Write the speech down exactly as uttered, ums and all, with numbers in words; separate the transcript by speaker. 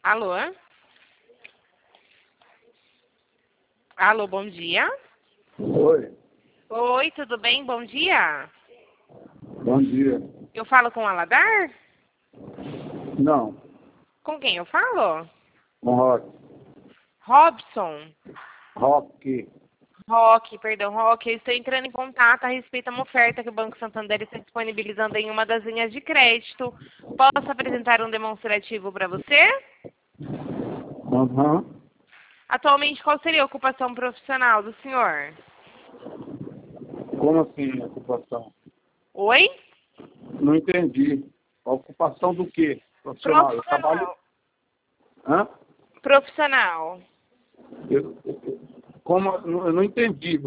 Speaker 1: Alô? Alô, bom dia.
Speaker 2: Oi,
Speaker 1: Oi, tudo bem? Bom dia.
Speaker 2: bom dia.
Speaker 1: Eu falo com o Aladar?
Speaker 2: Não,
Speaker 1: Com quem eu falo?
Speaker 2: com rock.
Speaker 1: Robson.
Speaker 2: Rock.
Speaker 1: Roque, perdão, Roque, eu estou entrando em contato a respeito de uma oferta que o Banco Santander está disponibilizando em uma das linhas de crédito. Posso apresentar um demonstrativo para você?
Speaker 2: Aham.
Speaker 1: Atualmente, qual seria a ocupação profissional do senhor?
Speaker 2: Como assim, ocupação?
Speaker 1: Oi?
Speaker 2: Não entendi. A ocupação do quê? Profissional. Eu trabalho...
Speaker 1: Profissional.
Speaker 2: Hã?
Speaker 1: Profissional.
Speaker 2: Eu, eu- como... Eu não entendi.